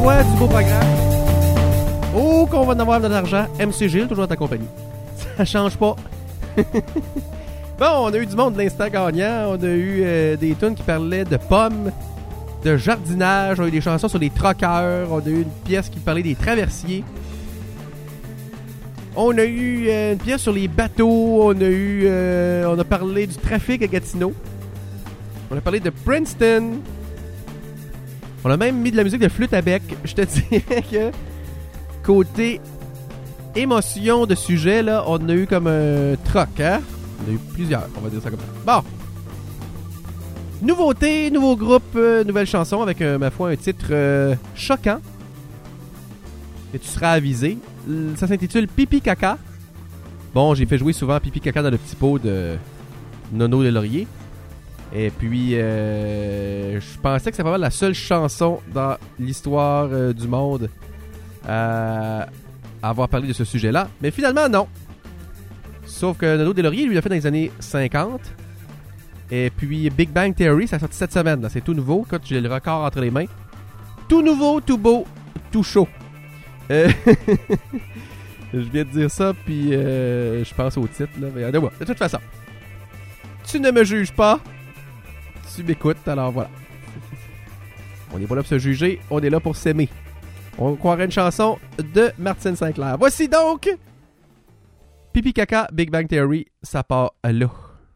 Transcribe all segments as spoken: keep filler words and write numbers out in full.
choix du beau programme. Oh, qu'on va en avoir de l'argent. M C Gilles, toujours à ta compagnie. Ça change pas. Bon, on a eu du monde de l'instant gagnant. On a eu euh, des tunes qui parlaient de pommes, de jardinage. On a eu des chansons sur les troqueurs. On a eu une pièce qui parlait des traversiers. On a eu euh, une pièce sur les bateaux. On a eu, euh, on a parlé du trafic à Gatineau. On a parlé de Princeton. On a même mis de la musique de flûte à bec. Je te dirais que côté émotion de sujet, là, on a eu comme un troc, hein? On a eu plusieurs, on va dire ça comme ça. Bon. Nouveauté, nouveau groupe, euh, nouvelle chanson avec, euh, ma foi, un titre euh, choquant. Et tu seras avisé. Ça s'intitule Pipi Caca. Bon, j'ai fait jouer souvent Pipi Caca dans le petit pot de Nono Deslauriers. Et puis, euh, je pensais que c'était pas mal la seule chanson dans l'histoire euh, du monde à avoir parlé de ce sujet-là. Mais finalement, non. Sauf que Nono Deslauriers, lui, l'a fait dans les années cinquante. Et puis, Big Bang Theory, ça a sorti cette semaine. Là. C'est tout nouveau. Quand j'ai le record entre les mains. Tout nouveau, tout beau, tout chaud. Euh je viens de dire ça, puis euh, je pense au titre. Là. Mais, de, de toute façon, tu ne me juges pas. Tu m'écoutes, alors voilà. On n'est pas là pour se juger, on est là pour s'aimer. On croirait une chanson de Martine Sinclair. Voici donc Pipi Caca, Big Bang Theory, ça part là.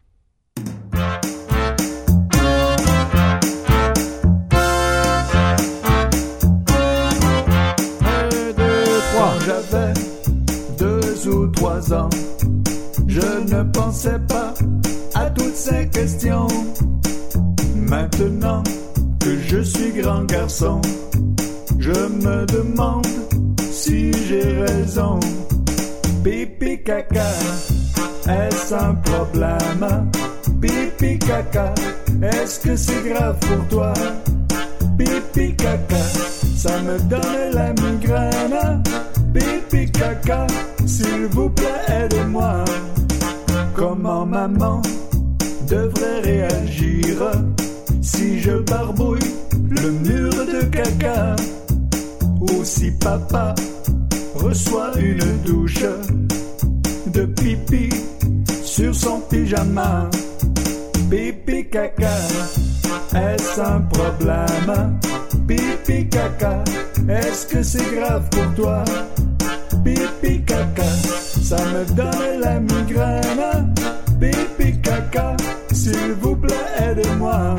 Un, deux, trois. Quand j'avais deux ou trois ans, je ne pensais pas à toutes ces questions. Maintenant que je suis grand garçon, je me demande si j'ai raison. Pipi caca, est-ce un problème? Pipi caca, est-ce que c'est grave pour toi? Pipi caca, ça me donne la migraine. Pipi caca, s'il vous plaît, aidez-moi. Comment maman devrait réagir si je barbouille le mur de caca, ou si papa reçoit une douche de pipi sur son pyjama? Pipi caca, est-ce un problème? Pipi caca, est-ce que c'est grave pour toi? Pipi caca, ça me donne la migraine. Pipi caca, s'il vous plaît, aidez-moi.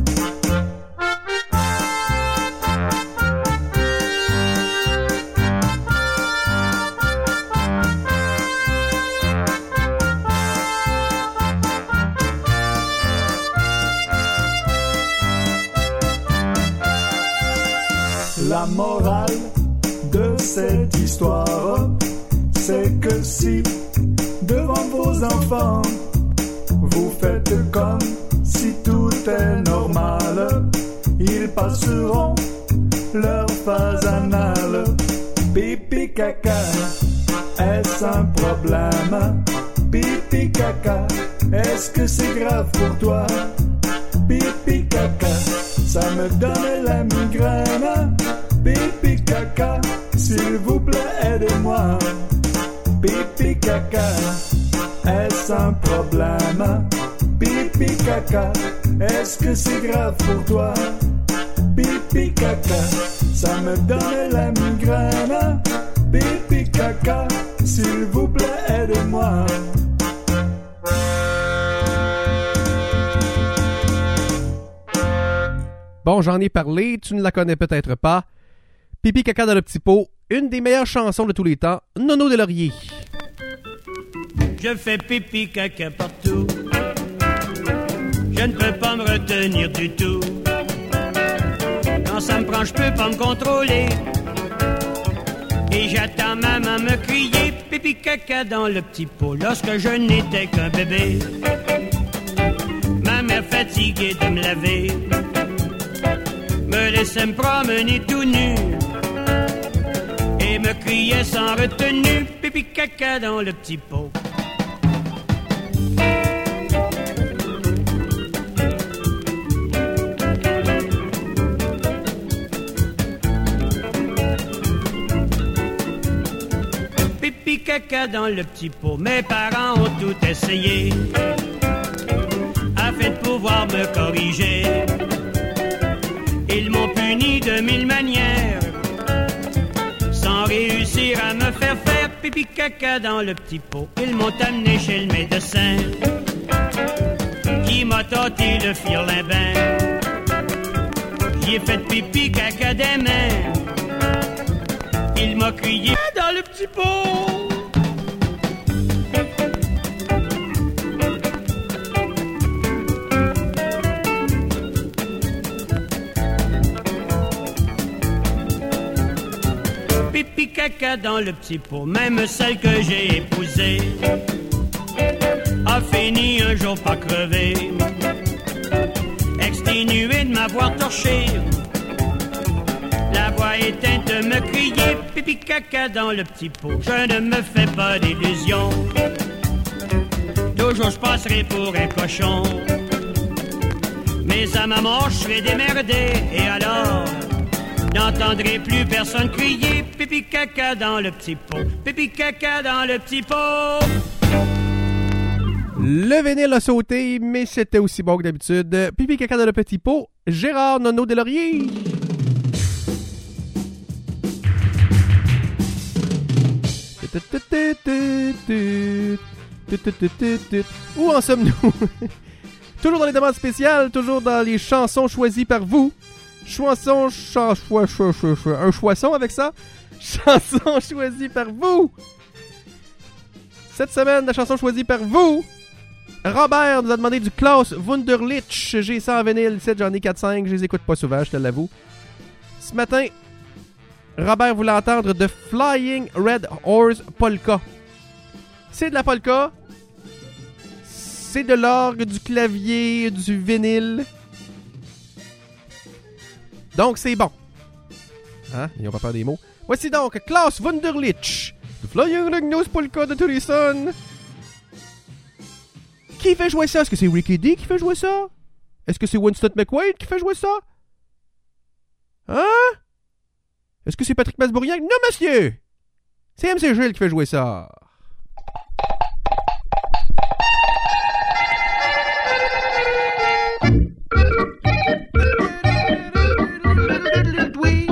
La morale de cette histoire, c'est que si, devant vos enfants, vous faites comme si tout est normal, ils passeront leur phase anale. Pipi caca, est-ce un problème? Pipi caca, est-ce que c'est grave pour toi? Pipi caca, ça me donne la migraine. Pipi caca, s'il vous plaît, aidez-moi. Pipi caca, est-ce un problème? Pipi caca, est-ce que c'est grave pour toi? Pipi caca, ça me donne la migraine. Pipi caca, s'il vous plaît, aidez-moi. Bon, j'en ai parlé, tu ne la connais peut-être pas. Pipi caca dans le petit pot, une des meilleures chansons de tous les temps, Nono Deslauriers. Je fais pipi caca partout. Je ne peux pas me retenir du tout. Quand ça me prend, je peux pas me contrôler. Et j'attends maman me crier pipi caca dans le petit pot lorsque je n'étais qu'un bébé. Ma mère fatiguée de me laver me laissait me promener tout nu et me criait sans retenue pipi caca dans le petit pot. caca dans le petit pot. Mes parents ont tout essayé afin de pouvoir me corriger. Ils m'ont puni de mille manières sans réussir à me faire faire pipi caca dans le petit pot. Ils m'ont amené chez le médecin qui m'a tâté le firlimbin. J'y ai fait pipi caca des mains. Il m'a crié dans le petit pot. Pipi caca dans le petit pot. Même celle que j'ai épousée a fini un jour par crever, exténuée de m'avoir torché. La voix éteinte me criait pipi caca dans le petit pot. Je ne me fais pas d'illusions, toujours je passerai pour un cochon. Mais à ma mort je serai démerdé. Et alors n'entendrai plus personne crier pipi caca dans le petit pot. Pipi caca dans le petit pot. Le vinyle a sauté, mais c'était aussi bon que d'habitude. Pipi caca dans le petit pot. Gérard Nono Deslauriers. Où en sommes-nous? Toujours dans les demandes spéciales, toujours dans les chansons choisies par vous. Chanson, cha, choi, choi, choi, choi. Un choisson avec ça. Chanson choisie par vous. Cette semaine, la chanson choisie par vous. Robert nous a demandé du Klaus Wunderlich. J'ai ça en vinyle, j'en ai quatre cinq, je les écoute pas souvent, je te l'avoue. Ce matin, Robert voulait entendre de Flying Red Horse Polka. C'est de la polka. C'est de l'orgue, du clavier, du vinyle. Donc c'est bon. Hein? Ils ont pas peur des mots. Voici donc Klaus Wunderlich. The Flying Red Horse Polka de Turison. Qui fait jouer ça? Est-ce que c'est Ricky D qui fait jouer ça? Est-ce que c'est Winston McQuaid qui fait jouer ça? Hein? Est-ce que c'est Patrick Masbourian? Non, monsieur! C'est M C Gilles qui fait jouer ça. Oui.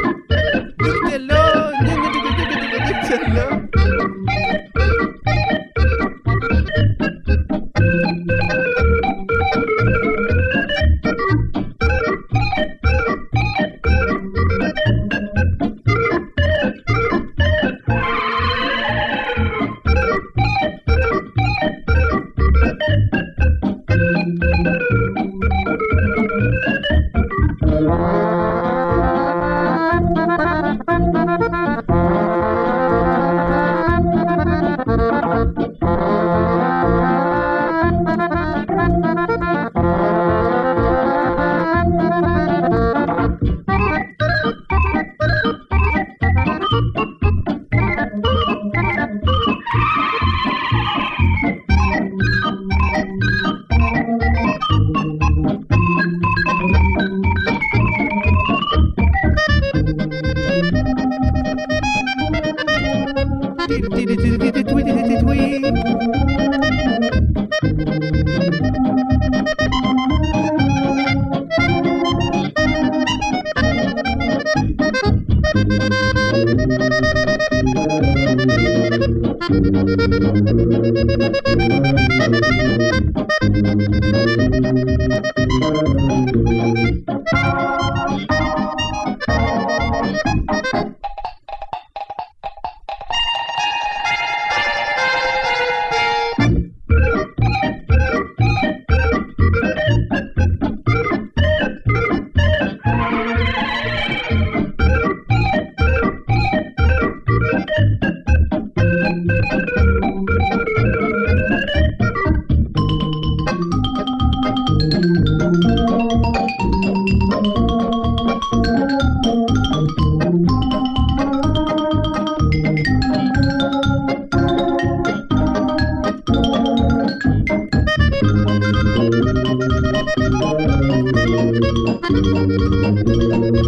Nutella, Nutella.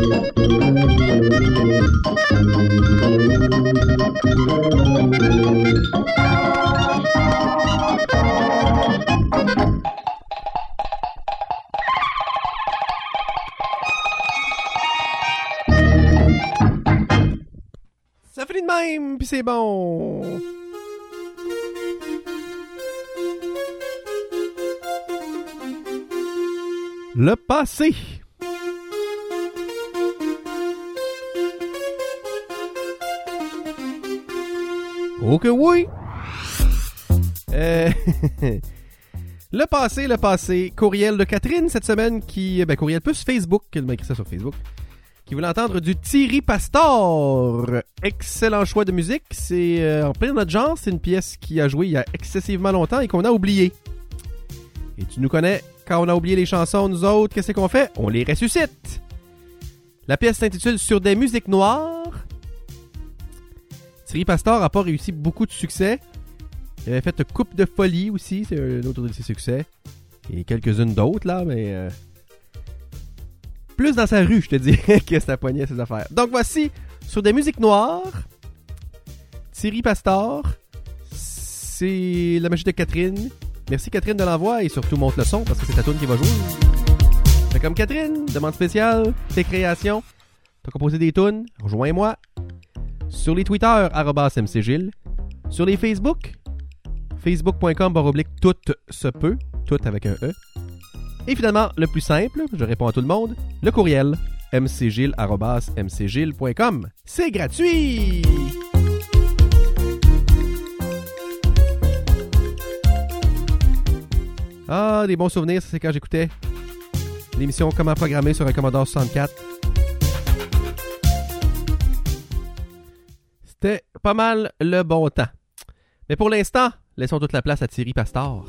Thank you. c'est bon! Le passé. Oh que oui! Euh... le passé, le passé. Courriel de Catherine cette semaine qui... Ben, courriel plus Facebook. Elle m'a écrit ça sur Facebook. Qui voulait entendre du Thierry Pastor. Excellent choix de musique. C'est euh, en plein de notre genre. C'est une pièce qui a joué il y a excessivement longtemps et qu'on a oublié. Et tu nous connais. Quand on a oublié les chansons, nous autres, qu'est-ce qu'on fait? On les ressuscite. La pièce s'intitule Sur des musiques noires. Thierry Pastor n'a pas réussi beaucoup de succès. Il avait fait Coupe de folie aussi, c'est un autre de ses succès. Et quelques-unes d'autres, là, mais... Euh... Plus dans sa rue, je te dirais, que ça poignait ses affaires. Donc voici, Sur des musiques noires, Thierry Pastor, c'est la magie de Catherine. Merci Catherine de l'envoi et surtout monte le son parce que c'est ta toune qui va jouer. Fait comme Catherine, demande spéciale, tes créations, t'as composé des tounes, rejoins-moi. Sur les Twitter, arobase mcgilles. Sur les Facebook, facebook.com baroblique tout se peut, tout avec un E. Et finalement, le plus simple, je réponds à tout le monde, le courriel, mcgilles arobase mcgilles point com. C'est gratuit! Ah, des bons souvenirs, ça c'est quand j'écoutais l'émission Comment programmer sur un Commodore soixante-quatre. C'était pas mal le bon temps. Mais pour l'instant, laissons toute la place à Thierry Pastor.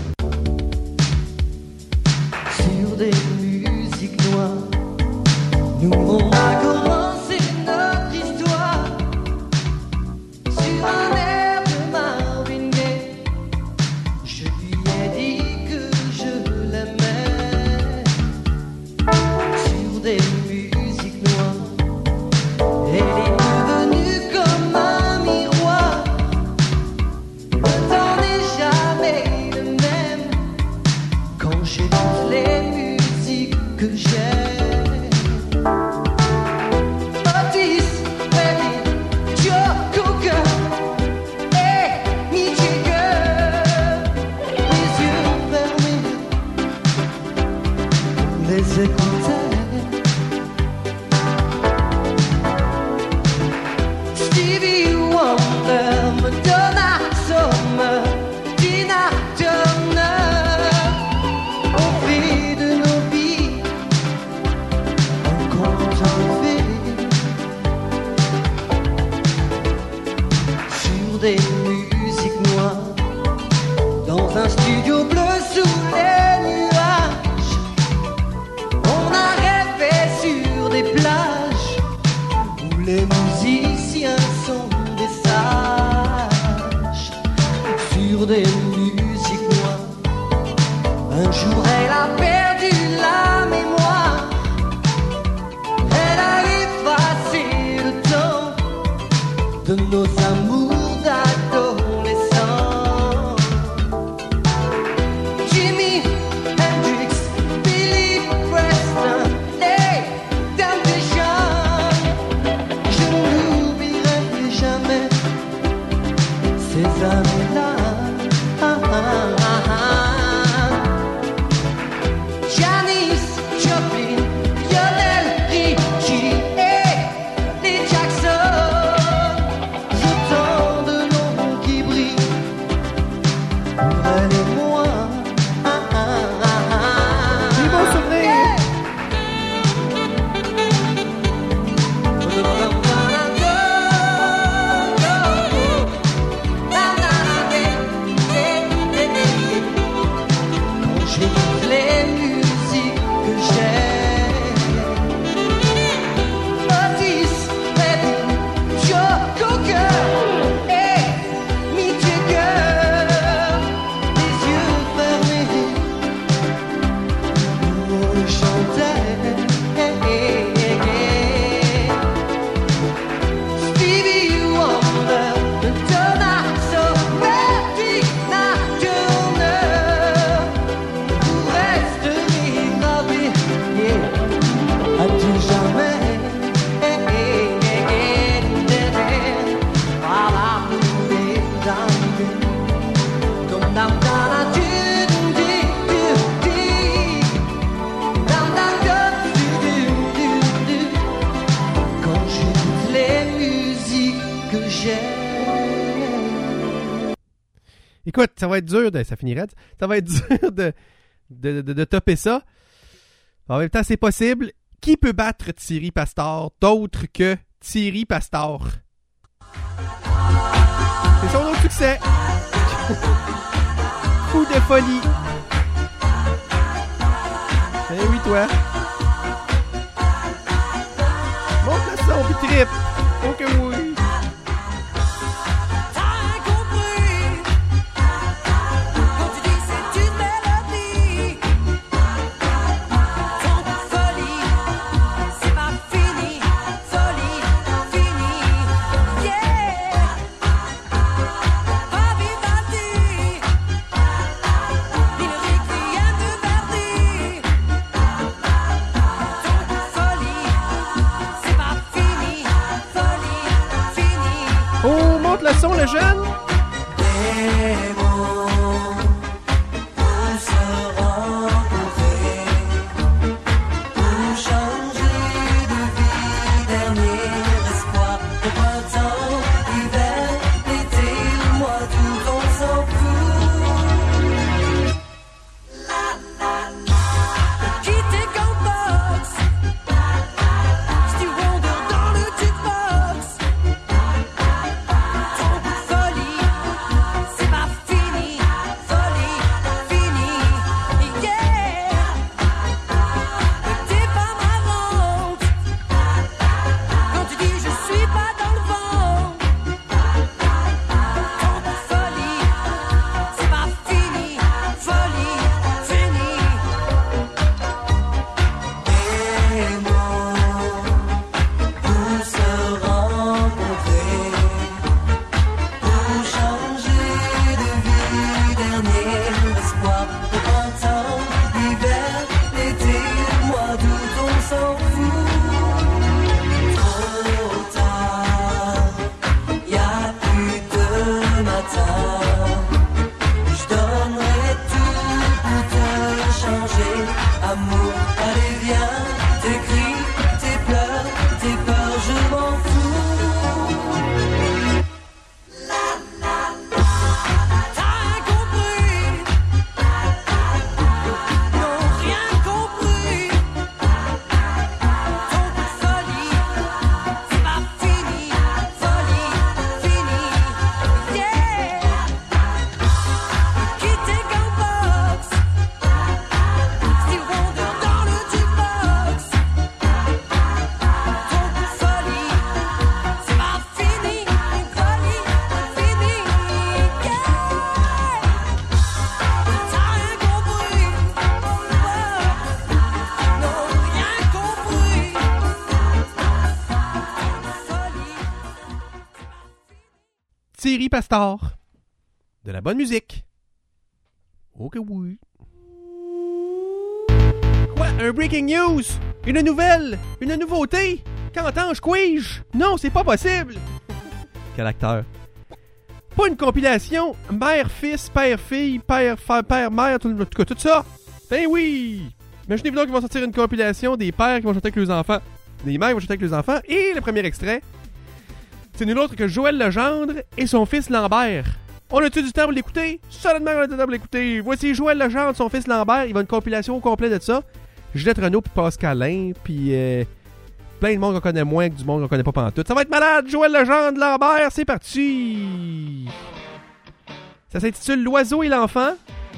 Sur des musiques noires, nous on a commencé notre histoire. Sur un air de Marvin Gaye, je lui ai dit que je l'aimais. Sur des musiques noires, elle est devenue comme un miroir. Le temps n'est jamais le même quand j'écoute les musiques que j'aime. Otis, Redding, Joe Cocker et Mick Jagger. Les yeux fermés, les écouter. Stevie Wonder, Madonna, Summer, Tina Turner. On fait de nos vies un conte rêvé. Sur des musiques noires, dans un studio bleu sous les nuages, on a rêvé sur des plages où les musiciens sont des sages. Sur des musiques noires, un jour elle a perdu la mémoire. Elle a effacé le temps de nos amours d'adolescents. Jimi Hendrix, Billy Preston, les Temptations. Je n'oublierai jamais ces années-là. Ah, ah, ah, ah. Janis Joplin, Lionel Richie et les Jackson. Autant de noms qui brillent pour elle et moi. Ah, ah, ah, ah. Des bons souvenirs! Quand j'écoute les musiques que j'aime, Otis, Redding, Joe Cocker et Mick Jagger. Les yeux Écoute, ça va être dur de... Ça finirait. Ça va être dur de, de, de, de topper ça. En même temps, c'est possible. Qui peut battre Thierry Pastor d'autre que Thierry Pastor? C'est son autre succès. Coup de folie. Eh oui, toi. Monte le son pis trip. Oh que oui. Le son, le jeune. Des mots pour se rencontrer, pour changer de vie, dernier espoir. Le printemps, l'hiver, l'été, le mois d'août, on s'en fout. Quitter Campbox, Stevie Wonder dans le jukebox. Thierry Pastor. De la bonne musique. Ok oui. Quoi? Un breaking news? Une nouvelle? Une nouveauté? Qu'entends-je? Quij? Non, c'est pas possible! Quel acteur. Pas une compilation mère-fils, père-fille, père-père, père-mère, tout, tout, tout, tout ça. Ben oui! Imaginez-vous donc qu'ils vont sortir une compilation des pères qui vont chanter avec les enfants, des mères qui vont chanter avec les enfants, et le premier extrait, c'est nul autre que Joël Legendre et son fils Lambert. On a-tu du temps pour l'écouter? Seulement on a du temps pour l'écouter. Voici Joël Legendre, son fils Lambert. Il va une compilation au complet de ça. Juliette Renaud puis Pascalin, puis euh, plein de monde qu'on connaît moins que du monde qu'on connaît pas pantoute. Ça va être malade! Joël Legendre, Lambert, c'est parti! Ça s'intitule L'oiseau et l'enfant.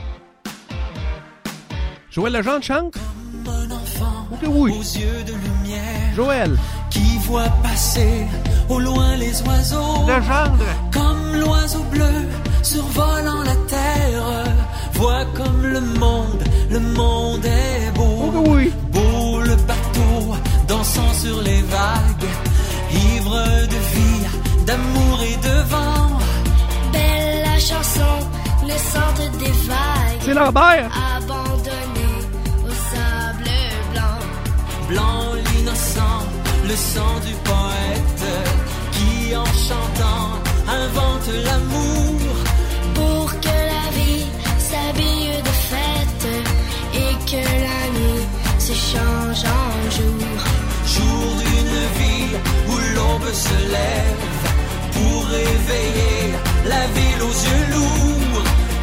Joël Legendre chante. Comme un enfant okay, oui. aux yeux de lumière. Joël. Qui voit passer au loin les oiseaux. Legendre. Comme l'oiseau bleu survolant la terre. Voit comme le monde, le monde est beau. Okay, oui. Beau le bateau dansant sur les vagues. Ivre de vie, d'amour et de vent. Belle la chanson, le centre des vagues. C'est Lambert. Abandonné au sable blanc. Blanc l'innocent, le sang du poète. Qui en chantant invente l'amour. Pour que la vie s'habille de fête. Et que la nuit se change en jour. Jour d'une vie où l'aube se lève. Pour réveiller la ville aux yeux lourds.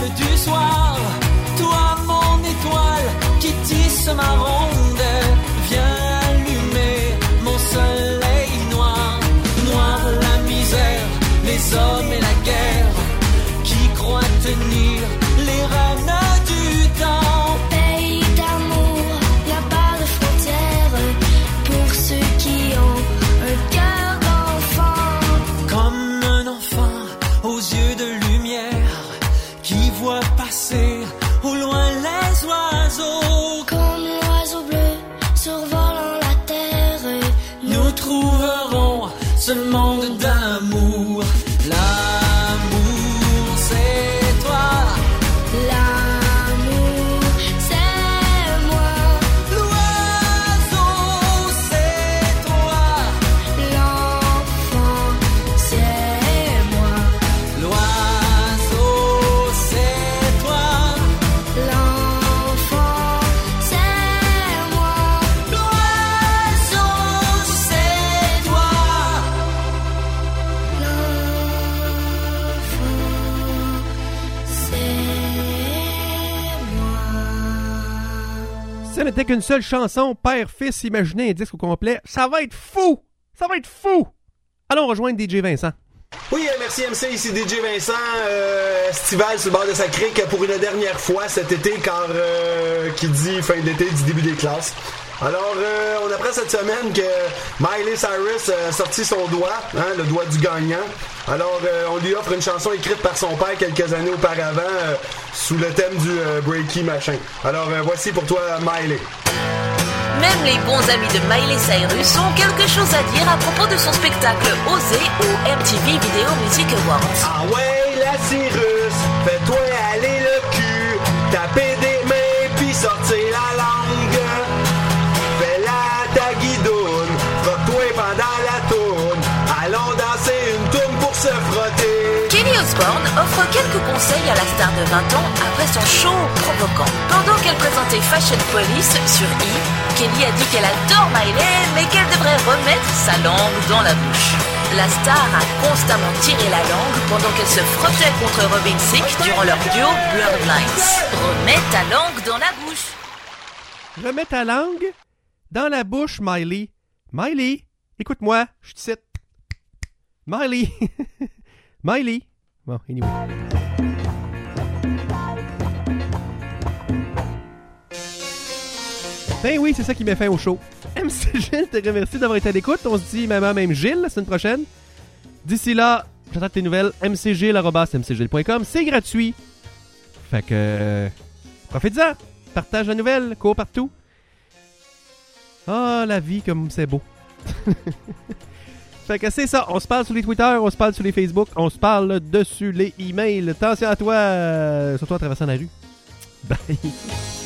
étoile du soir, toi mon étoile qui tisse ma ronde, viens allumer mon soleil noir. Noir la misère, les hommes et la guerre, qui croient tenir les rênes du temps. Pays d'amour, n'a pas de frontières pour ceux qui ont un cœur d'enfant. Comme un enfant aux yeux de lumière, qui voit passer au loin les oiseaux. Comme l'oiseau bleu survolant la terre, Nous trouverons ce monde d'amour. L'amour, c'est toi. l'amour, c'est moi. L'oiseau, c'est toi. L'enfant, c'est moi. L'oiseau, c'est toi. L'enfant, c'est moi. L'oiseau, c'est toi. Ça n'était qu'une seule chanson, père-fils, imaginez un disque au complet. Ça va être fou! Ça va être fou! Allons rejoindre D J Vincent. Oui, euh, merci M C, ici D J Vincent, euh, estival sur le bord de sa crique pour une dernière fois cet été, car euh, qui dit fin de l'été dit début des classes. Alors, euh, on apprend cette semaine que Miley Cyrus a sorti son doigt, hein, le doigt du gagnant. Alors, euh, on lui offre une chanson écrite par son père quelques années auparavant, euh, sous le thème du euh, breaky machin. Alors, euh, voici pour toi, Miley. Même les bons amis de Miley Cyrus ont quelque chose à dire à propos de son spectacle Osé au M T V Video Music Awards. Ah ouais, la Cyrus, fais-toi aller le cul, taper des mains puis sortir la langue. Fais-la ta guidoune, frotte-toi pendant la tourne, allons danser une tourne pour se frotter. Kelly Osbourne offre quelques conseils à la star de vingt ans après son show provoquant. Pendant qu'elle présentait Fashion Police sur E! Kelly a dit qu'elle adore Miley, mais qu'elle devrait remettre sa langue dans la bouche. La star a constamment tiré la langue pendant qu'elle se frottait contre Robin Thicke durant leur duo Blurred Lines. Remets ta langue dans la bouche. Remets ta langue dans la bouche, Miley. Miley, écoute-moi, je te cite. Miley. Miley. Bon, anyway. Ben oui, c'est ça qui m'a fait au show. M C Gilles te remercie d'avoir été à l'écoute. On se dit maman, même Gilles, la semaine prochaine. D'ici là, j'attends tes nouvelles. m c gilles arobase m c gilles point com. C'est gratuit. Fait que... Euh, profite-en. Partage la nouvelle. Cours partout. Ah, la vie, comme c'est beau. Fait que c'est ça. On se parle sur les Twitter, on se parle sur les Facebook, on se parle dessus les emails. Attention à toi, euh, surtout en traversant la rue. Bye.